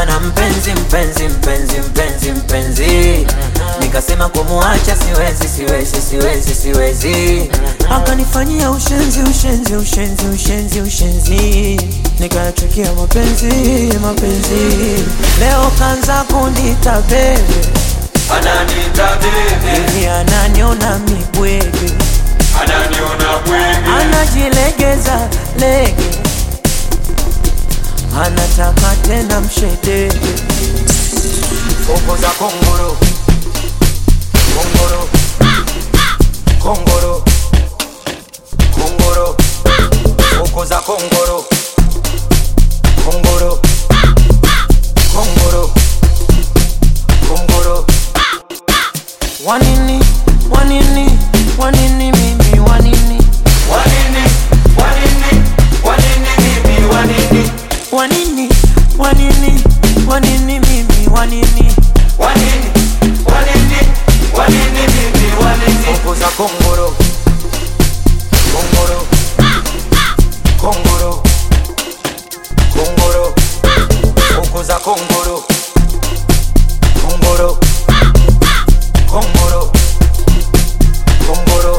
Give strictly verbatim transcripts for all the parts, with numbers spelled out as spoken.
nilikuwa na mpenzi mpenzi mpenzi mpenzi mpenzi, nikasema kumuacha siwezi siwezi siwezi siwezi. Akanifanyia ushenzi ushenzi ushenzi ushenzi ushenzi, nikachukia mapenzi mapenzi. Leo kanza kunita baby, ananita baby, hivi ananiona mibwege, ananiona bwege, anajilegeza lege, anataka tena mshedege. Foko za kongoro, kongoro, kongoro, kongoro, foko za kongoro, kongoro, kongoro, kongoro. Wanini, wanini, wanini mimi, wanini, Wanini, wanini, wanini mimi, wanini, wanini, wanini, wanini mimi, wanini, wanini, wanini, wanini mimi, wanini. Foko za kongoro, kongoro, kongoro, kongoro, foko za kongoro, kongoro, kongoro, kongoro.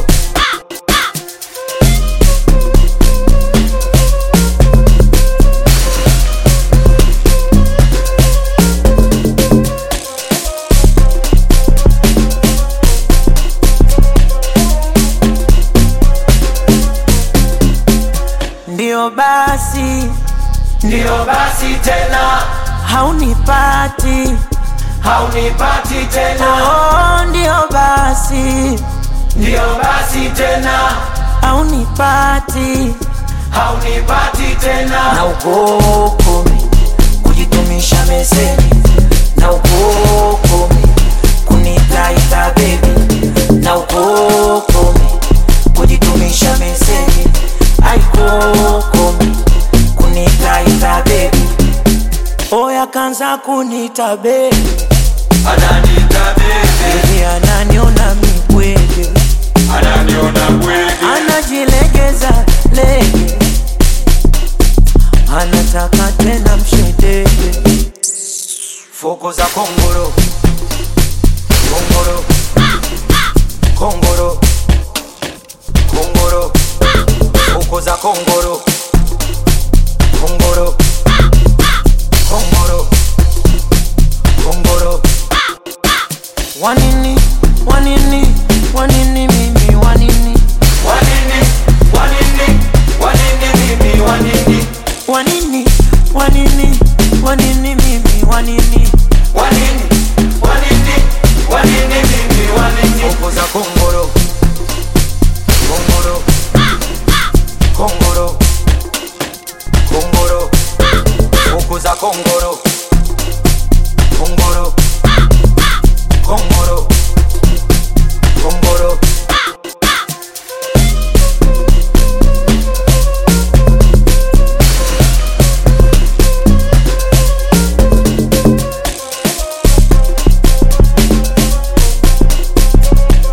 ndio basi, Ndio basi tena, haunipati, haunipati tena. oh, ndio basi, Ndio basi tena, haunipati, haunipati tena. na ukokome kujitumisha meseji, na ukokome kunitaita baby, na ukokome kujitumisha meseji, aikokome kunitaita baby. Oya kanza kunita baby, Ananita baby, hivi ananiona mibwege, ananiona bwege, anajilegeza lege, anataka tena mshedege. foko za kongoro, kongoro, kongoro, kongoro, foko za kongoro, kongoro, kongoro, kongoro. Wanini, wanini, wanini mimi, wanini, Wanini, wanini, wanini mimi, wanini, wanini, wanini, wanini mimi, wanini, wanini, wanini, wanini mimi, wanini. Foko za kongoro, kongoro, kongoro, kongoro, foko za kongoro, kongoro, kongoro, kongoro.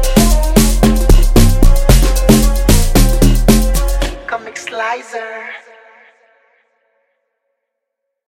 Comic Slicer.